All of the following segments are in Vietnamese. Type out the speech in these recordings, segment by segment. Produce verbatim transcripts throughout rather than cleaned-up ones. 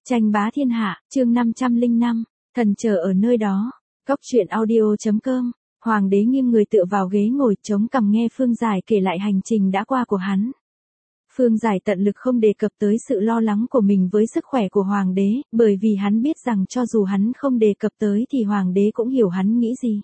Tranh bá thiên hạ, chương năm trăm lẻ năm, thần chờ ở nơi đó. Cốc truyện audio chấm com. Hoàng đế nghiêng người tựa vào ghế ngồi chống cằm nghe Phương Giải kể lại hành trình đã qua của hắn. Phương Giải tận lực không đề cập tới sự lo lắng của mình với sức khỏe của hoàng đế, bởi vì hắn biết rằng cho dù hắn không đề cập tới thì hoàng đế cũng hiểu hắn nghĩ gì.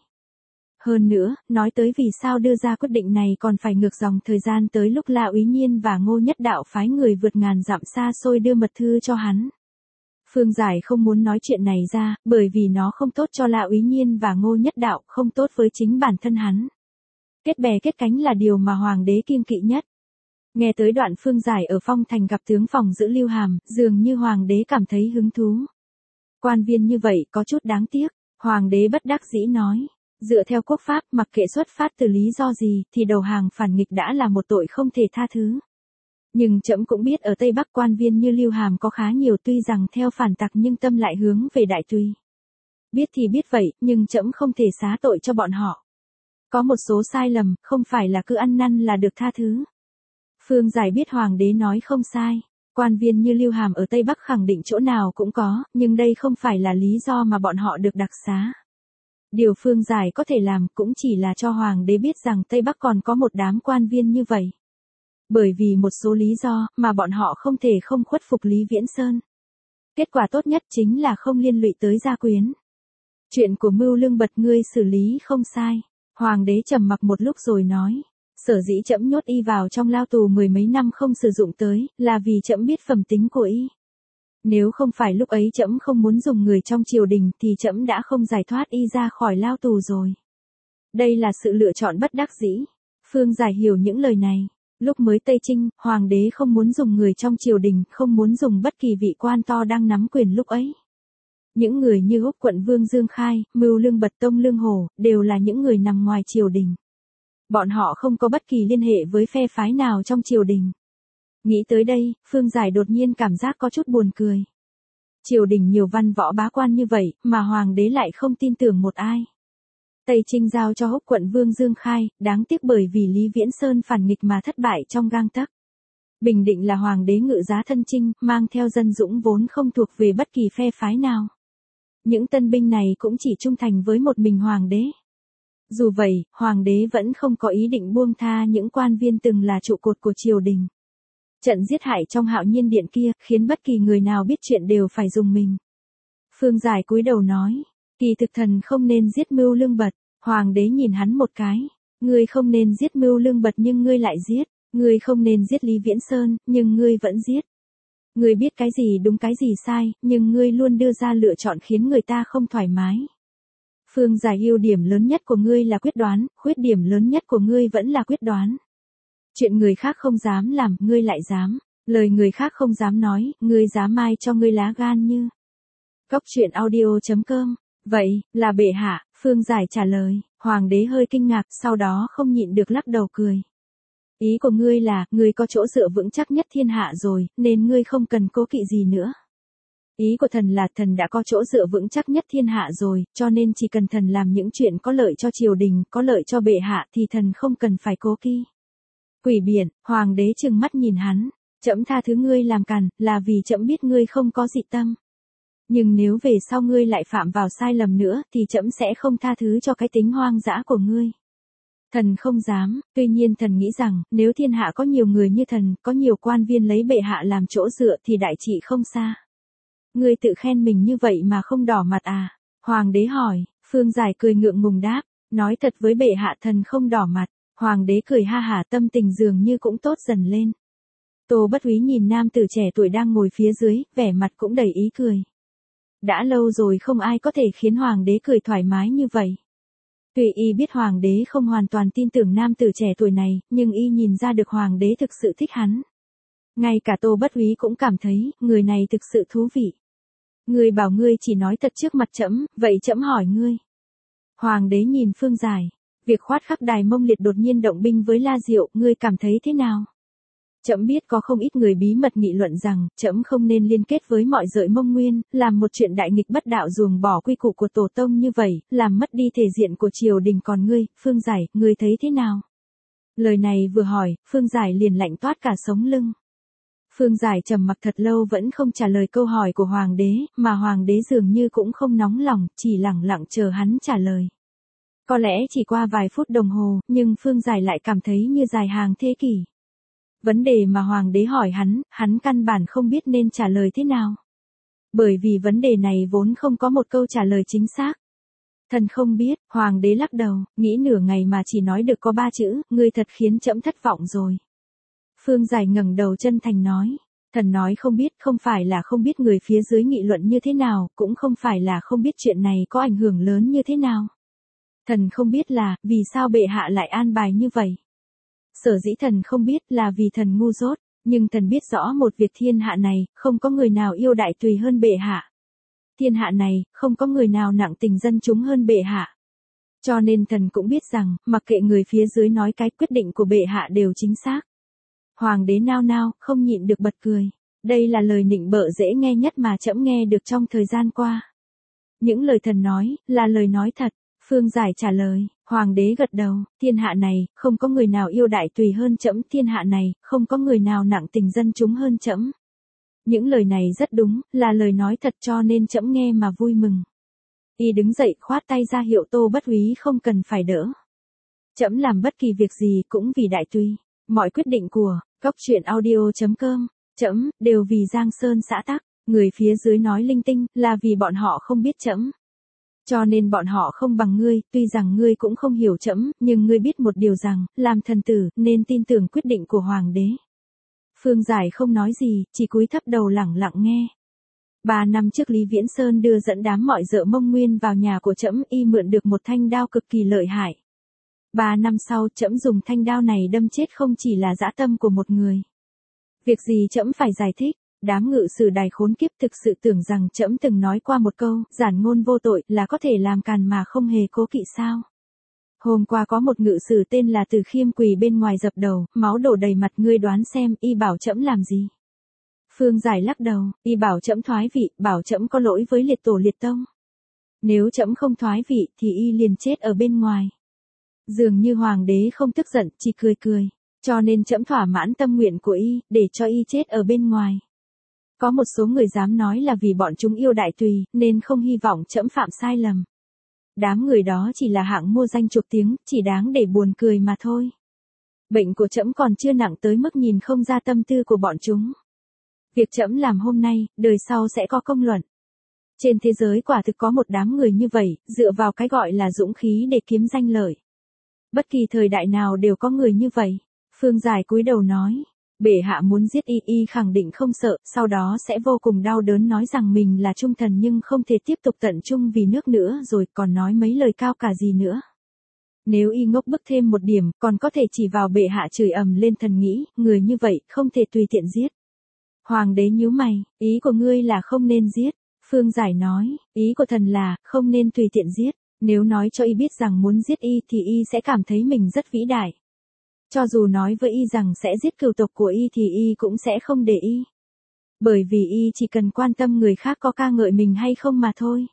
Hơn nữa, nói tới vì sao đưa ra quyết định này còn phải ngược dòng thời gian tới lúc La Úy Nhiên và Ngô Nhất Đạo phái người vượt ngàn dặm xa xôi đưa mật thư cho hắn. Phương Giải không muốn nói chuyện này ra, bởi vì nó không tốt cho La Úy Nhiên và Ngô Nhất Đạo, không tốt với chính bản thân hắn. Kết bè kết cánh là điều mà hoàng đế kiêng kỵ nhất. Nghe tới đoạn Phương Giải ở Phong Thành gặp tướng phòng giữ Lưu Hàm, dường như hoàng đế cảm thấy hứng thú. Quan viên như vậy có chút đáng tiếc, hoàng đế bất đắc dĩ nói. Dựa theo quốc pháp, mặc kệ xuất phát từ lý do gì, thì đầu hàng phản nghịch đã là một tội không thể tha thứ. Nhưng trẫm cũng biết ở Tây Bắc quan viên như Lưu Hàm có khá nhiều, tuy rằng theo phản tặc nhưng tâm lại hướng về đại tùy. Biết thì biết vậy, nhưng trẫm không thể xá tội cho bọn họ. Có một số sai lầm, không phải là cứ ăn năn là được tha thứ. Phương Giải biết hoàng đế nói không sai. Quan viên như Lưu Hàm ở Tây Bắc khẳng định chỗ nào cũng có, nhưng đây không phải là lý do mà bọn họ được đặc xá. Điều Phương Giải có thể làm cũng chỉ là cho hoàng đế biết rằng Tây Bắc còn có một đám quan viên như vậy. Bởi vì một số lý do mà bọn họ không thể không khuất phục Lý Viễn Sơn. Kết quả tốt nhất chính là không liên lụy tới gia quyến. Chuyện của Mưu Lương Bật ngươi xử lý không sai. Hoàng đế trầm mặc một lúc rồi nói. Sở dĩ trẫm nhốt y vào trong lao tù mười mấy năm không sử dụng tới, là vì trẫm biết phẩm tính của y. Nếu không phải lúc ấy trẫm không muốn dùng người trong triều đình thì trẫm đã không giải thoát y ra khỏi lao tù rồi. Đây là sự lựa chọn bất đắc dĩ. Phương Giải hiểu những lời này. Lúc mới Tây Trinh, hoàng đế không muốn dùng người trong triều đình, không muốn dùng bất kỳ vị quan to đang nắm quyền lúc ấy. Những người như Húc quận Vương Dương Khai, Mưu Lương Bật Tông Lương Hổ, đều là những người nằm ngoài triều đình. Bọn họ không có bất kỳ liên hệ với phe phái nào trong triều đình. Nghĩ tới đây, Phương Giải đột nhiên cảm giác có chút buồn cười. Triều đình nhiều văn võ bá quan như vậy, mà hoàng đế lại không tin tưởng một ai. Tây Trinh giao cho Húc quận Vương Dương Khai, đáng tiếc bởi vì Lý Viễn Sơn phản nghịch mà thất bại trong gang tấc. Bình Định là hoàng đế ngự giá thân chinh, mang theo dân dũng vốn không thuộc về bất kỳ phe phái nào. Những tân binh này cũng chỉ trung thành với một mình hoàng đế. Dù vậy, hoàng đế vẫn không có ý định buông tha những quan viên từng là trụ cột của triều đình. Trận giết hại trong Hạo Nhiên Điện kia, khiến bất kỳ người nào biết chuyện đều phải dùng mình. Phương Giải cúi đầu nói, kỳ thực thần không nên giết Mưu Lương Bật. Hoàng đế nhìn hắn một cái, ngươi không nên giết Mưu Lương Bật nhưng ngươi lại giết, ngươi không nên giết Lý Viễn Sơn, nhưng ngươi vẫn giết. Ngươi biết cái gì đúng cái gì sai, nhưng ngươi luôn đưa ra lựa chọn khiến người ta không thoải mái. Phương Giải ưu điểm lớn nhất của ngươi là quyết đoán, khuyết điểm lớn nhất của ngươi vẫn là quyết đoán. Chuyện người khác không dám làm, ngươi lại dám. Lời người khác không dám nói, ngươi dám ai cho ngươi lá gan như. Cốc truyện audio chấm com. Vậy, là bệ hạ, Phương Giải trả lời. Hoàng đế hơi kinh ngạc, sau đó không nhịn được lắc đầu cười. Ý của ngươi là, ngươi có chỗ dựa vững chắc nhất thiên hạ rồi, nên ngươi không cần cố kỵ gì nữa. Ý của thần là thần đã có chỗ dựa vững chắc nhất thiên hạ rồi, cho nên chỉ cần thần làm những chuyện có lợi cho triều đình, có lợi cho bệ hạ thì thần không cần phải cố kỵ. Quỷ biển, hoàng đế trừng mắt nhìn hắn, trẫm tha thứ ngươi làm càn, là vì trẫm biết ngươi không có dị tâm. Nhưng nếu về sau ngươi lại phạm vào sai lầm nữa, thì trẫm sẽ không tha thứ cho cái tính hoang dã của ngươi. Thần không dám, tuy nhiên thần nghĩ rằng, nếu thiên hạ có nhiều người như thần, có nhiều quan viên lấy bệ hạ làm chỗ dựa thì đại trị không xa. Ngươi tự khen mình như vậy mà không đỏ mặt à? Hoàng đế hỏi, Phương Giải cười ngượng ngùng đáp, nói thật với bệ hạ thần không đỏ mặt. Hoàng đế cười ha hả, tâm tình dường như cũng tốt dần lên. Tô Bất Úy nhìn nam tử trẻ tuổi đang ngồi phía dưới, vẻ mặt cũng đầy ý cười. Đã lâu rồi không ai có thể khiến hoàng đế cười thoải mái như vậy. Tuy y biết hoàng đế không hoàn toàn tin tưởng nam tử trẻ tuổi này, nhưng y nhìn ra được hoàng đế thực sự thích hắn. Ngay cả Tô Bất Úy cũng cảm thấy, người này thực sự thú vị. Ngươi bảo ngươi chỉ nói thật trước mặt trẫm, vậy trẫm hỏi ngươi. Hoàng đế nhìn Phương Giải. Việc khoát khắc Đài Mông Liệt đột nhiên động binh với La Diệu, ngươi cảm thấy thế nào? Trẫm biết có không ít người bí mật nghị luận rằng, trẫm không nên liên kết với mọi dợi Mông Nguyên, làm một chuyện đại nghịch bất đạo ruồng bỏ quy củ của tổ tông như vậy, làm mất đi thể diện của triều đình. Còn ngươi, Phương Giải, ngươi thấy thế nào? Lời này vừa hỏi, Phương Giải liền lạnh toát cả sống lưng. Phương Giải trầm mặc thật lâu vẫn không trả lời câu hỏi của hoàng đế, mà hoàng đế dường như cũng không nóng lòng, chỉ lẳng lặng chờ hắn trả lời. Có lẽ chỉ qua vài phút đồng hồ, nhưng Phương Giải lại cảm thấy như dài hàng thế kỷ. Vấn đề mà hoàng đế hỏi hắn, hắn căn bản không biết nên trả lời thế nào. Bởi vì vấn đề này vốn không có một câu trả lời chính xác. Thần không biết, hoàng đế lắc đầu, nghĩ nửa ngày mà chỉ nói được có ba chữ, ngươi thật khiến trẫm thất vọng rồi. Phương Giải ngẩng đầu chân thành nói, thần nói không biết, không phải là không biết người phía dưới nghị luận như thế nào, cũng không phải là không biết chuyện này có ảnh hưởng lớn như thế nào. Thần không biết là, vì sao bệ hạ lại an bài như vậy. Sở dĩ thần không biết là vì thần ngu dốt, nhưng thần biết rõ một việc thiên hạ này, không có người nào yêu đại tùy hơn bệ hạ. Thiên hạ này, không có người nào nặng tình dân chúng hơn bệ hạ. Cho nên thần cũng biết rằng, mặc kệ người phía dưới nói cái quyết định của bệ hạ đều chính xác. Hoàng đế nao nao, không nhịn được bật cười. Đây là lời nịnh bợ dễ nghe nhất mà trẫm nghe được trong thời gian qua. Những lời thần nói, là lời nói thật. Phương Giải trả lời, hoàng đế gật đầu, thiên hạ này, không có người nào yêu đại tùy hơn trẫm, thiên hạ này, không có người nào nặng tình dân chúng hơn trẫm. Những lời này rất đúng, là lời nói thật cho nên trẫm nghe mà vui mừng. Y đứng dậy khoát tay ra hiệu Tô Bất Úy không cần phải đỡ. Trẫm làm bất kỳ việc gì cũng vì đại tùy. Mọi quyết định của cóc truyện audio chấm com, trẫm đều vì Giang Sơn xã tắc. Người phía dưới nói linh tinh là vì bọn họ không biết trẫm. Cho nên bọn họ không bằng ngươi, tuy rằng ngươi cũng không hiểu trẫm, nhưng ngươi biết một điều rằng, làm thần tử, nên tin tưởng quyết định của hoàng đế. Phương Giải không nói gì, chỉ cúi thấp đầu lẳng lặng nghe. Ba năm trước Lý Viễn Sơn đưa dẫn đám mọi dợ Mông Nguyên vào nhà của trẫm, y mượn được một thanh đao cực kỳ lợi hại. Ba năm sau, trẫm dùng thanh đao này đâm chết không chỉ là dã tâm của một người. Việc gì trẫm phải giải thích. Đám ngự sử đài khốn kiếp thực sự tưởng rằng trẫm từng nói qua một câu, giản ngôn vô tội là có thể làm càn mà không hề cố kỵ sao. Hôm qua có một ngự sử tên là Từ Khiêm quỳ bên ngoài dập đầu, máu đổ đầy mặt, ngươi đoán xem, y bảo trẫm làm gì. Phương Giải lắc đầu, y bảo trẫm thoái vị, bảo trẫm có lỗi với liệt tổ liệt tông. Nếu trẫm không thoái vị thì y liền chết ở bên ngoài. Dường như hoàng đế không tức giận, chỉ cười cười, cho nên trẫm thỏa mãn tâm nguyện của y, để cho y chết ở bên ngoài. Có một số người dám nói là vì bọn chúng yêu đại tùy, nên không hy vọng trẫm phạm sai lầm. Đám người đó chỉ là hạng mua danh chuộc tiếng, chỉ đáng để buồn cười mà thôi. Bệnh của trẫm còn chưa nặng tới mức nhìn không ra tâm tư của bọn chúng. Việc trẫm làm hôm nay, đời sau sẽ có công luận. Trên thế giới quả thực có một đám người như vậy, dựa vào cái gọi là dũng khí để kiếm danh lợi. Bất kỳ thời đại nào đều có người như vậy. Phương Giải cúi đầu nói. Bệ hạ muốn giết y, y khẳng định không sợ, sau đó sẽ vô cùng đau đớn nói rằng mình là trung thần nhưng không thể tiếp tục tận trung vì nước nữa rồi còn nói mấy lời cao cả gì nữa. Nếu y ngốc bức thêm một điểm, còn có thể chỉ vào bệ hạ chửi ầm lên thần nghĩ, người như vậy, không thể tùy tiện giết. Hoàng đế nhíu mày, ý của ngươi là không nên giết. Phương Giải nói, ý của thần là, không nên tùy tiện giết. Nếu nói cho y biết rằng muốn giết y thì y sẽ cảm thấy mình rất vĩ đại. Cho dù nói với y rằng sẽ giết cừu tộc của y thì y cũng sẽ không để y. Bởi vì y chỉ cần quan tâm người khác có ca ngợi mình hay không mà thôi.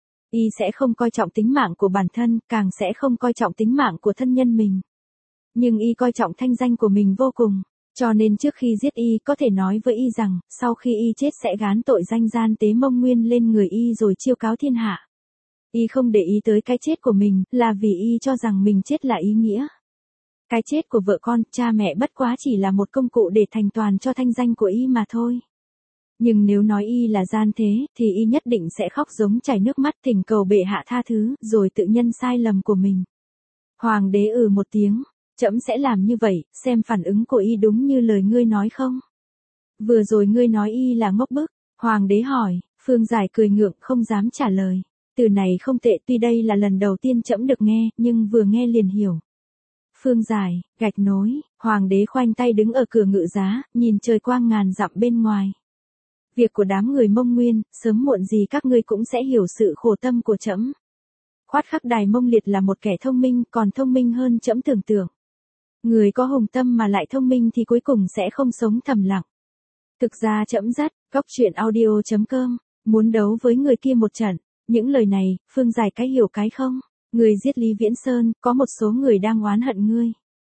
Y sẽ không coi trọng tính mạng của bản thân, càng sẽ không coi trọng tính mạng của thân nhân mình. Nhưng y coi trọng thanh danh của mình vô cùng. Cho nên trước khi giết y có thể nói với y rằng, sau khi y chết sẽ gán tội danh gian tế Mông Nguyên lên người y rồi chiêu cáo thiên hạ. Y không để ý tới cái chết của mình, là vì y cho rằng mình chết là ý nghĩa. Cái chết của vợ con, cha mẹ bất quá chỉ là một công cụ để thành toàn cho thanh danh của y mà thôi. Nhưng nếu nói y là gian thế, thì y nhất định sẽ khóc giống chảy nước mắt thỉnh cầu bệ hạ tha thứ, rồi tự nhân sai lầm của mình. Hoàng đế ừ một tiếng, trẫm sẽ làm như vậy, xem phản ứng của y đúng như lời ngươi nói không. Vừa rồi ngươi nói y là ngốc bức, hoàng đế hỏi, Phương Giải cười ngượng không dám trả lời. Từ này không tệ, tuy đây là lần đầu tiên trẫm được nghe, nhưng vừa nghe liền hiểu. Phương Giải, gạch nối, hoàng đế khoanh tay đứng ở cửa ngự giá, nhìn trời quang ngàn dặm bên ngoài. Việc của đám người Mông Nguyên, sớm muộn gì các ngươi cũng sẽ hiểu sự khổ tâm của trẫm. Khoát Khắc Đài Mông Liệt là một kẻ thông minh, còn thông minh hơn trẫm tưởng tượng. Người có hùng tâm mà lại thông minh thì cuối cùng sẽ không sống thầm lặng. Thực ra trẫm dắt, cóc truyện audio chấm com, muốn đấu với người kia một trận. Những lời này, Phương Giải cái hiểu cái không. Người giết Lý Viễn Sơn, có một số người đang oán hận ngươi.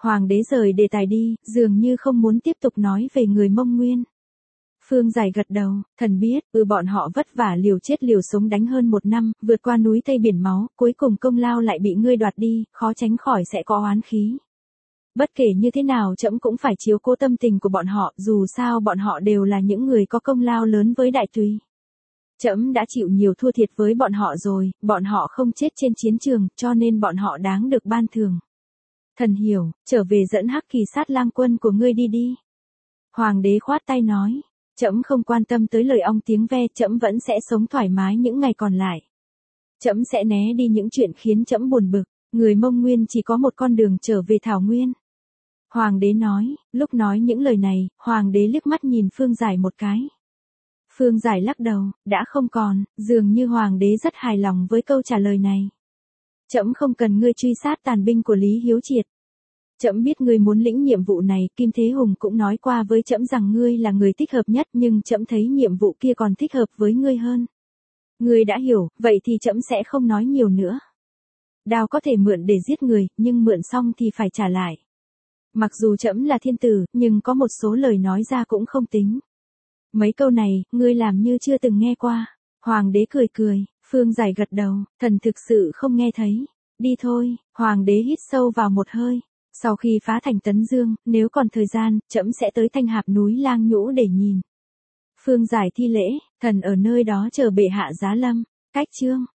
Hoàng đế rời đề tài đi, dường như không muốn tiếp tục nói về người Mông Nguyên. Phương Giải gật đầu, thần biết, ừ bọn họ vất vả liều chết liều sống đánh hơn một năm, vượt qua núi Tây biển máu, cuối cùng công lao lại bị ngươi đoạt đi, khó tránh khỏi sẽ có oán khí. Bất kể như thế nào trẫm cũng phải chiếu cố tâm tình của bọn họ, dù sao bọn họ đều là những người có công lao lớn với đại tùy. Trẫm đã chịu nhiều thua thiệt với bọn họ rồi, bọn họ không chết trên chiến trường, cho nên bọn họ đáng được ban thưởng. Thần hiểu, trở về dẫn Hắc Kỳ sát lang quân của ngươi đi đi. Hoàng đế khoát tay nói, trẫm không quan tâm tới lời ong tiếng ve, trẫm vẫn sẽ sống thoải mái những ngày còn lại. Trẫm sẽ né đi những chuyện khiến trẫm buồn bực, người Mông Nguyên chỉ có một con đường trở về Thảo Nguyên. Hoàng đế nói, lúc nói những lời này, hoàng đế liếc mắt nhìn Phương Giải một cái. Phương Giải lắc đầu, đã không còn, dường như hoàng đế rất hài lòng với câu trả lời này. Trẫm không cần ngươi truy sát tàn binh của Lý Hiếu Triệt. Trẫm biết ngươi muốn lĩnh nhiệm vụ này, Kim Thế Hùng cũng nói qua với trẫm rằng ngươi là người thích hợp nhất, nhưng trẫm thấy nhiệm vụ kia còn thích hợp với ngươi hơn. Ngươi đã hiểu, vậy thì trẫm sẽ không nói nhiều nữa. Đao có thể mượn để giết người, nhưng mượn xong thì phải trả lại. Mặc dù trẫm là thiên tử, nhưng có một số lời nói ra cũng không tính. Mấy câu này, ngươi làm như chưa từng nghe qua. Hoàng đế cười cười, Phương Giải gật đầu, thần thực sự không nghe thấy. Đi thôi, hoàng đế hít sâu vào một hơi. Sau khi phá thành Tấn Dương, nếu còn thời gian, trẫm sẽ tới Thanh Hạp núi Lang Nhũ để nhìn. Phương Giải thi lễ, thần ở nơi đó chờ bệ hạ giá lâm. Cách chương